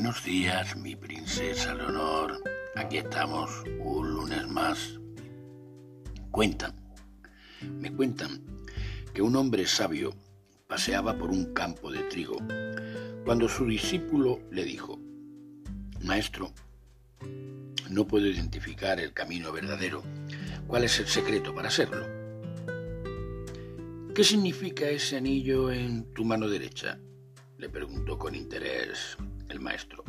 Buenos días, mi princesa Leonor. Aquí estamos, un lunes más. Me cuentan que un hombre sabio paseaba por un campo de trigo cuando su discípulo le dijo: Maestro, no puedo identificar el camino verdadero. ¿Cuál es el secreto para hacerlo? ¿Qué significa ese anillo en tu mano derecha?, le preguntó con interés el maestro.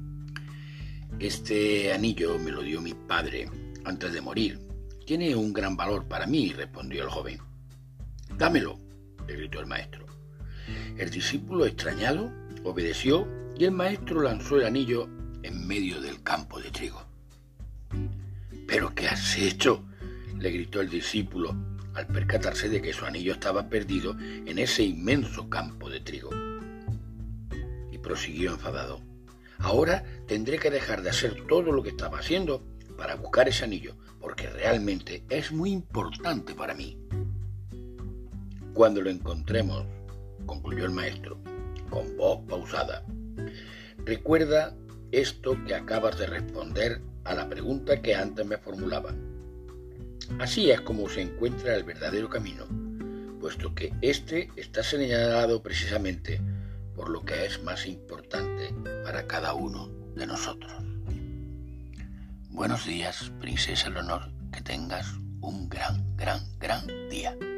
Este anillo me lo dio mi padre antes de morir. Tiene un gran valor para mí, respondió el joven. Dámelo, le gritó el maestro. El discípulo, extrañado, obedeció y el maestro lanzó el anillo en medio del campo de trigo. ¿Pero qué has hecho?, le gritó el discípulo al percatarse de que su anillo estaba perdido en ese inmenso campo de trigo. Y prosiguió enfadado. Ahora tendré que dejar de hacer todo lo que estaba haciendo para buscar ese anillo, porque realmente es muy importante para mí. Cuando lo encontremos, concluyó el maestro, con voz pausada, recuerda esto que acabas de responder a la pregunta que antes me formulaba. Así es como se encuentra el verdadero camino, puesto que éste está señalado precisamente por lo que es más importante para cada uno de nosotros. Buenos días, princesa Leonor, que tengas un gran día.